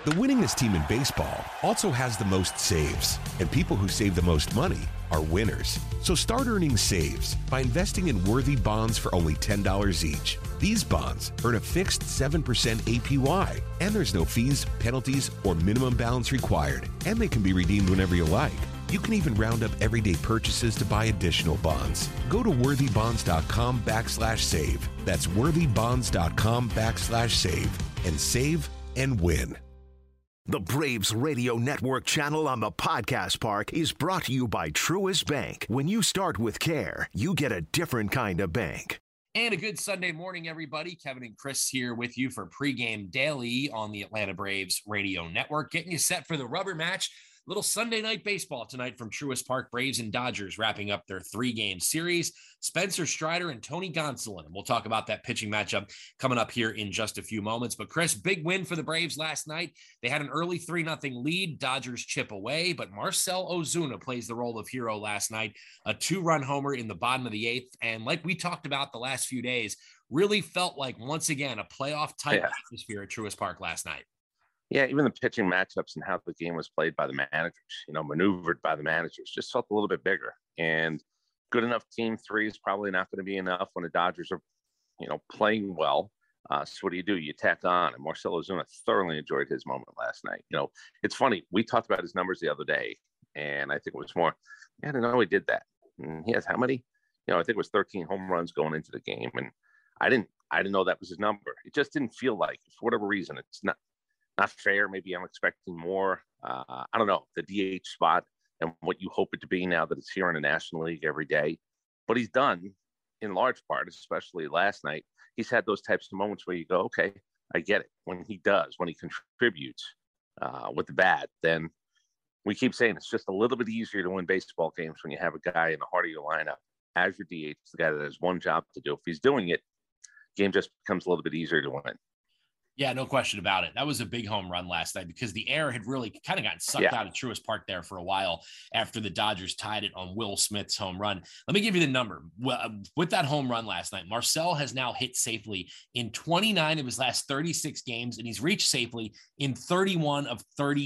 The winningest team in baseball also has the most saves, and people who save the most money are winners. So start earning saves by investing in worthy bonds for only $10 each. These bonds earn a fixed 7% APY, and there's no fees, penalties, or minimum balance required, and they can be redeemed whenever you like. You can even round up everyday purchases to buy additional bonds. Go to worthybonds.com/save. That's worthybonds.com/save and save and win. The Braves Radio Network channel on the Podcast Park is brought to you by Truist Bank. When you start with care, you get a different kind of bank. And a good Sunday morning, everybody. Kevin and Chris here with you for pregame daily on the Atlanta Braves Radio Network, getting you set for the rubber match. Little Sunday night baseball tonight from Truist Park. Braves and Dodgers wrapping up their 3-game series. Spencer Strider and Tony Gonsolin. And we'll talk about that pitching matchup coming up here in just a few moments. But Chris, big win for the Braves last night. They had an early 3-0 lead. Dodgers chip away, but Marcell Ozuna plays the role of hero last night. A 2-run homer in the bottom of the 8th. And like we talked about the last few days, really felt like, once again, a playoff-type atmosphere at Truist Park last night. Yeah, even the pitching matchups and how the game was played by the managers, maneuvered by the managers, just felt a little bit bigger. And good enough team 3 is probably not going to be enough when the Dodgers are, playing well. So what do? You tack on. And Marcell Ozuna thoroughly enjoyed his moment last night. It's funny. We talked about his numbers the other day, and I think it was more, I didn't know he did that. And he has how many? I think it was 13 home runs going into the game. And I didn't know that was his number. It just didn't feel like, for whatever reason, it's not fair. Maybe I'm expecting more. I don't know, the DH spot and what you hope it to be now that it's here in the National League every day. But he's done, in large part, especially last night, he's had those types of moments where you go, okay, I get it. When he contributes with the bat, then we keep saying it's just a little bit easier to win baseball games when you have a guy in the heart of your lineup as your DH, the guy that has one job to do. If he's doing it, game just becomes a little bit easier to win. Yeah, no question about it. That was a big home run last night because the air had really kind of gotten sucked out of Truist Park there for a while after the Dodgers tied it on Will Smith's home run. Let me give you the number. With that home run last night, Marcell has now hit safely in 29 of his last 36 games, and he's reached safely in 31 of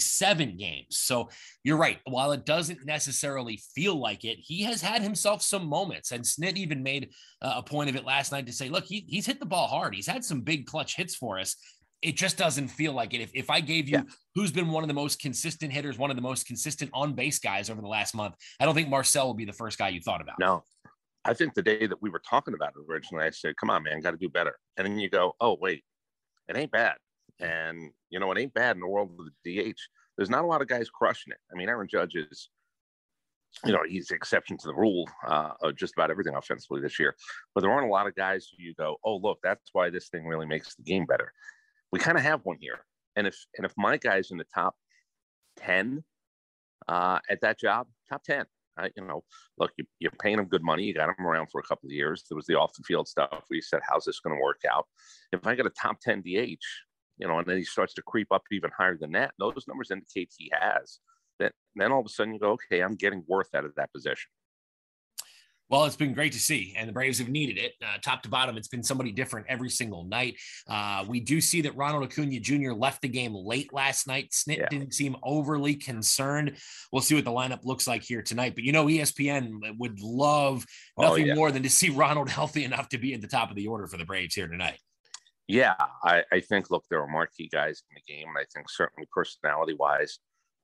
37 games. So you're right. While it doesn't necessarily feel like it, he has had himself some moments. And Snit even made a point of it last night to say, look, he's hit the ball hard. He's had some big clutch hits for us. It just doesn't feel like it. If I gave you who's been one of the most consistent hitters, one of the most consistent on-base guys over the last month, I don't think Marcell will be the first guy you thought about. No, I think the day that we were talking about it originally, I said, come on, man, got to do better. And then you go, oh, wait, it ain't bad. And, it ain't bad in the world of the DH. There's not a lot of guys crushing it. I mean, Aaron Judge is, he's the exception to the rule of just about everything offensively this year. But there aren't a lot of guys who you go, oh, look, that's why this thing really makes the game better. We kind of have one here. And if my guy's in the top 10 at that job, top 10, look, you're paying him good money. You got him around for a couple of years. There was the off the field stuff where you said, how's this going to work out? If I get a top 10 DH, and then he starts to creep up even higher than that, those numbers indicate he has. Then all of a sudden you go, okay, I'm getting worth out of that position. Well, it's been great to see, and the Braves have needed it. Top to bottom, it's been somebody different every single night. We do see that Ronald Acuna Jr. left the game late last night. Snit didn't seem overly concerned. We'll see what the lineup looks like here tonight. But, ESPN would love nothing more than to see Ronald healthy enough to be at the top of the order for the Braves here tonight. Yeah, I think, look, there are marquee guys in the game, and I think certainly personality-wise,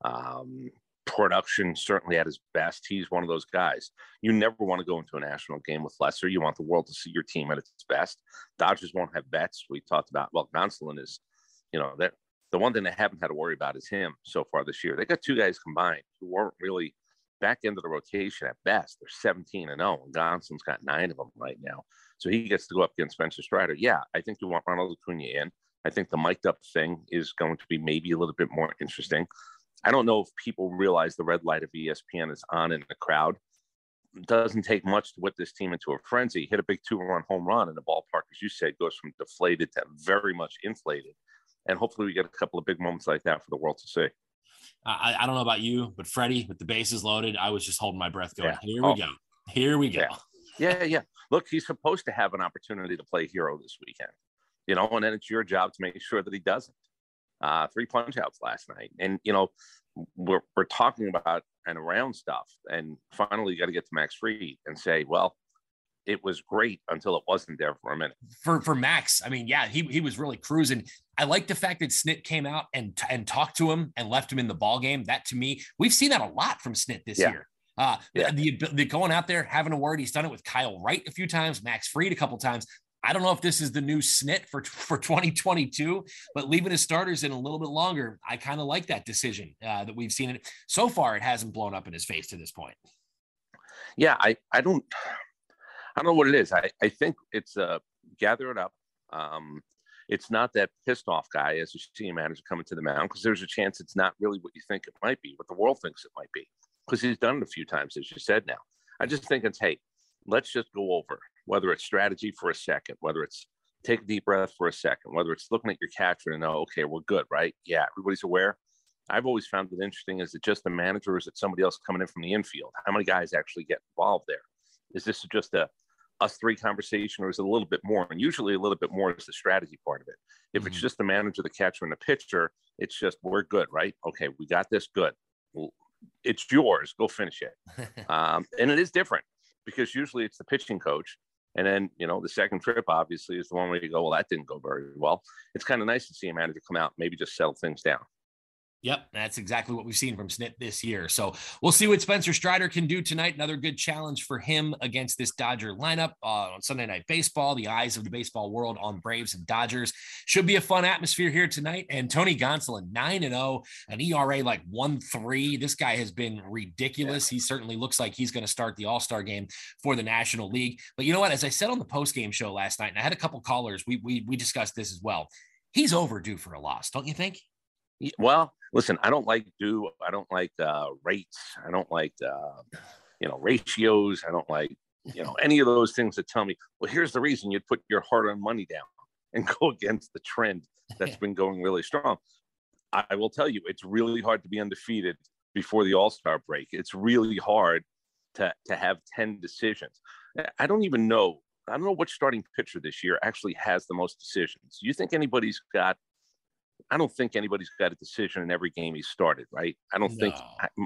production certainly at his best. He's one of those guys. You never want to go into a national game with lesser. You want the world to see your team at its best. Dodgers won't have bets. We talked about, Gonsolin is, the one thing they haven't had to worry about is him so far this year. They got 2 guys combined who weren't really back into the rotation at best. They're 17-0, and Gonsolin's got 9 of them right now. So he gets to go up against Spencer Strider. Yeah, I think you want Ronald Acuna in. I think the mic'd up thing is going to be maybe a little bit more interesting. I don't know if people realize the red light of ESPN is on in the crowd. It doesn't take much to whip this team into a frenzy. Hit a big 2-run home run, and the ballpark, as you said, goes from deflated to very much inflated. And hopefully we get a couple of big moments like that for the world to see. I don't know about you, but Freddie, with the bases loaded, I was just holding my breath going, Here we go. Yeah. Look, he's supposed to have an opportunity to play hero this weekend, and then it's your job to make sure that he doesn't. 3 punch outs last night. And, we're talking about and around stuff. And finally, you got to get to Max Fried and say, well, it was great until it wasn't there for a minute. For Max, I mean, yeah, he was really cruising. I like the fact that Snit came out and talked to him and left him in the ball game. That, to me, we've seen that a lot from Snit this year. The going out there, having a word. He's done it with Kyle Wright a few times, Max Fried a couple times. I don't know if this is the new Snit for 2022, but leaving his starters in a little bit longer, I kind of like that decision that we've seen it. So far, it hasn't blown up in his face to this point. Yeah, I don't know what it is. I think it's gather it up. It's not that pissed off guy as a team manager coming to the mound, because there's a chance it's not really what you think it might be, what the world thinks it might be, because he's done it a few times, as you said now. I just think it's, hey, let's just go over, whether it's strategy for a second, whether it's take a deep breath for a second, whether it's looking at your catcher and know, okay, we're good, right? Yeah, everybody's aware. I've always found it interesting. Is it just the manager, or is it somebody else coming in from the infield? How many guys actually get involved there? Is this just a us three conversation, or is it a little bit more? And usually a little bit more is the strategy part of it. If it's just the manager, the catcher, and the pitcher, it's just, we're good, right? Okay, we got this, good. It's yours, go finish it. And it is different, because usually it's the pitching coach. And then, the second trip obviously is the one where you go, well, that didn't go very well. It's kind of nice to see a manager come out, maybe just settle things down. Yep, that's exactly what we've seen from Snit this year. So we'll see what Spencer Strider can do tonight. Another good challenge for him against this Dodger lineup on Sunday Night Baseball. The eyes of the baseball world on Braves and Dodgers. Should be a fun atmosphere here tonight. And Tony Gonsolin, 9-0, an ERA like 1.3. This guy has been ridiculous. He certainly looks like he's going to start the All-Star game for the National League. But you know what? As I said on the post-game show last night, and I had a couple callers, we discussed this as well. He's overdue for a loss, don't you think? Well, listen, I don't like I don't like rates. I don't like, ratios. I don't like, any of those things that tell me, well, here's the reason you'd put your hard-earned money down and go against the trend that's been going really strong. I will tell you, it's really hard to be undefeated before the All-Star break. It's really hard to have 10 decisions. I don't know which starting pitcher this year actually has the most decisions. You think anybody's got? I don't think anybody's got a decision in every game he started, right? I don't think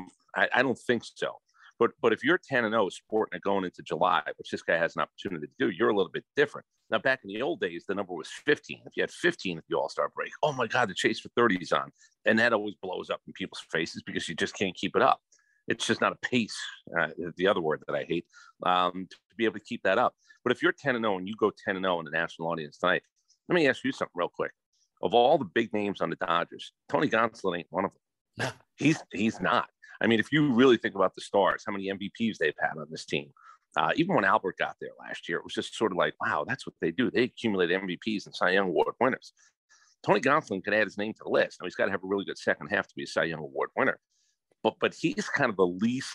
so. But if you're 10-0 sporting it going into July, which this guy has an opportunity to do, you're a little bit different. Now, back in the old days, the number was 15. If you had 15 at the All-Star break, oh my God, the chase for 30 is on. And that always blows up in people's faces because you just can't keep it up. It's just not a pace, the other word that I hate, to be able to keep that up. But if you're 10-0 and you go 10-0 in the national audience tonight, let me ask you something real quick. Of all the big names on the Dodgers, Tony Gonsolin ain't one of them. He's not. I mean, if you really think about the stars, how many MVPs they've had on this team. Even when Albert got there last year, it was just sort of like, wow, that's what they do. They accumulate MVPs and Cy Young Award winners. Tony Gonsolin could add his name to the list. Now, he's got to have a really good second half to be a Cy Young Award winner. But he's kind of the least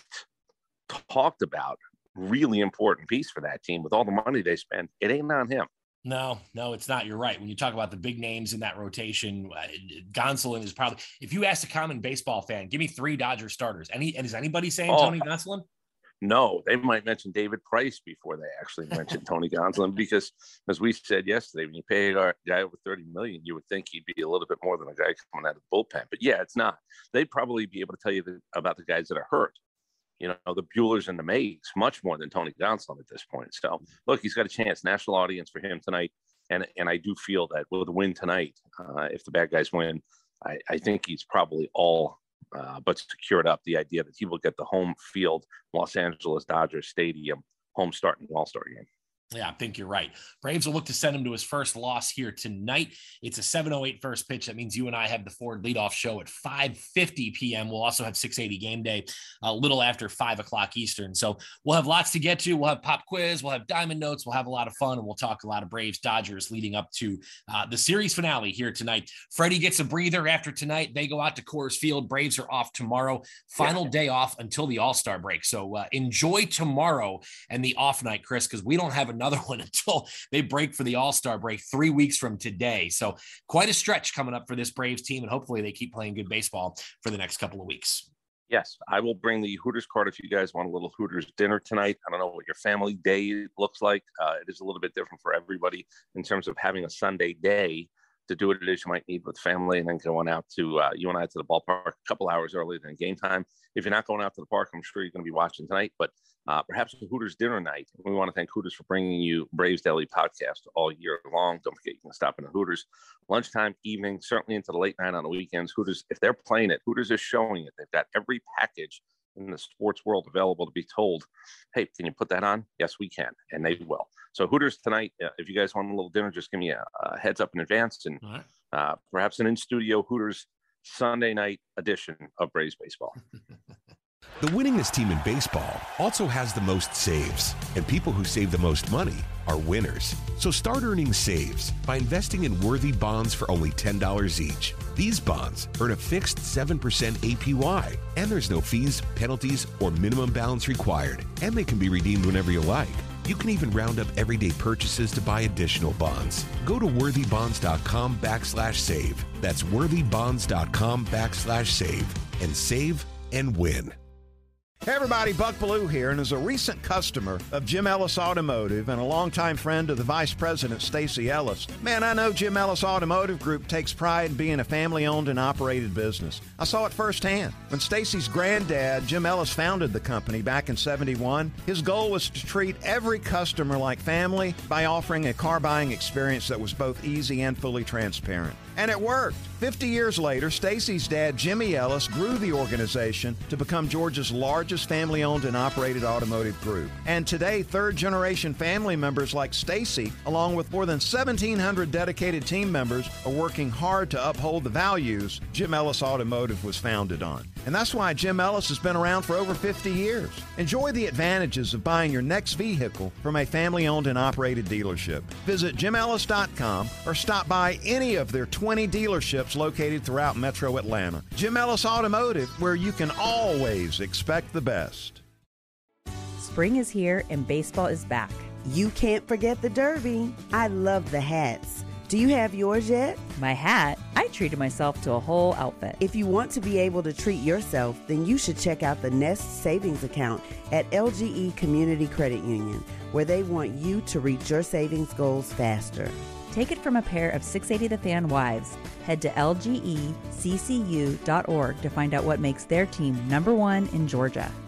talked about, really important piece for that team. With all the money they spend, it ain't on him. No, it's not. You're right. When you talk about the big names in that rotation, Gonsolin is probably, if you ask a common baseball fan, give me 3 Dodger starters. And is anybody saying Tony Gonsolin? No, they might mention David Price before they actually mention Tony Gonsolin, because as we said yesterday, when you pay a guy over $30 million, you would think he'd be a little bit more than a guy coming out of the bullpen. But yeah, it's not. They'd probably be able to tell you about the guys that are hurt. The Buehlers and the Mays, much more than Tony Gonsolin at this point. So, look, he's got a chance. National audience for him tonight. And I do feel that with a win tonight, if the bad guys win, I think he's probably all but secured up the idea that he will get the home field Los Angeles Dodgers Stadium home start in the All-Star game. Yeah, I think you're right. Braves will look to send him to his first loss here tonight. It's a 7:08 first pitch. That means you and I have the Ford leadoff show at 5:50 p.m. We'll also have 680 game day a little after 5 o'clock Eastern. So we'll have lots to get to. We'll have pop quiz. We'll have diamond notes. We'll have a lot of fun, and we'll talk a lot of Braves Dodgers leading up to the series finale here tonight. Freddie gets a breather after tonight. They go out to Coors Field. Braves are off tomorrow. Final day off until the All-Star break. So enjoy tomorrow and the off night, Chris, because we don't have another one until they break for the All-Star break 3 weeks from today. So quite a stretch coming up for this Braves team, and hopefully they keep playing good baseball for the next couple of weeks. Yes, I will bring the Hooters card if you guys want a little Hooters dinner tonight. I don't know what your family day looks like. It is a little bit different for everybody in terms of having a Sunday day. to do what it is you might need with family, and then going out to you and I to the ballpark a couple hours earlier than game time. If you're not going out to the park, I'm sure you're going to be watching tonight, but perhaps a Hooters dinner night. We want to thank Hooters for bringing you Braves Daily Podcast all year long. Don't forget, you can stop in at Hooters lunchtime, evening, certainly into the late night on the weekends. Hooters, if they're playing it, Hooters is showing it. They've got every package in the sports world available to be told, hey, can you put that on? Yes, we can, and they will. So Hooters tonight, if you guys want a little dinner, just give me a heads up in advance, and perhaps an in-studio Hooters Sunday night edition of Braves Baseball. The winningest team in baseball also has the most saves, and people who save the most money are winners. So start earning saves by investing in worthy bonds for only $10 each. These bonds earn a fixed 7% APY, and there's no fees, penalties, or minimum balance required, and they can be redeemed whenever you like. You can even round up everyday purchases to buy additional bonds. Go to worthybonds.com/save. That's worthybonds.com/save, and save and win. Hey everybody, Buck Bellew here, and as a recent customer of Jim Ellis Automotive and a longtime friend of the Vice President, Stacy Ellis, man, I know Jim Ellis Automotive Group takes pride in being a family-owned and operated business. I saw it firsthand. When Stacy's granddad, Jim Ellis, founded the company back in '71, his goal was to treat every customer like family by offering a car buying experience that was both easy and fully transparent. And it worked. 50 years later, Stacy's dad, Jimmy Ellis, grew the organization to become Georgia's largest family-owned and operated automotive group. And today, third-generation family members like Stacy, along with more than 1,700 dedicated team members, are working hard to uphold the values Jim Ellis Automotive was founded on. And that's why Jim Ellis has been around for over 50 years. Enjoy the advantages of buying your next vehicle from a family-owned and operated dealership. Visit jimellis.com or stop by any of their 20 dealerships located throughout Metro Atlanta. Jim Ellis Automotive, where you can always expect the best. Spring is here and baseball is back. You can't forget the Derby. I love the hats. Do you have yours yet? My hat? I treated myself to a whole outfit. If you want to be able to treat yourself, then you should check out the Nest Savings Account at LGE Community Credit Union, where they want you to reach your savings goals faster. Take it from a pair of 680 The Fan wives. Head to lgeccu.org to find out what makes their team #1 in Georgia.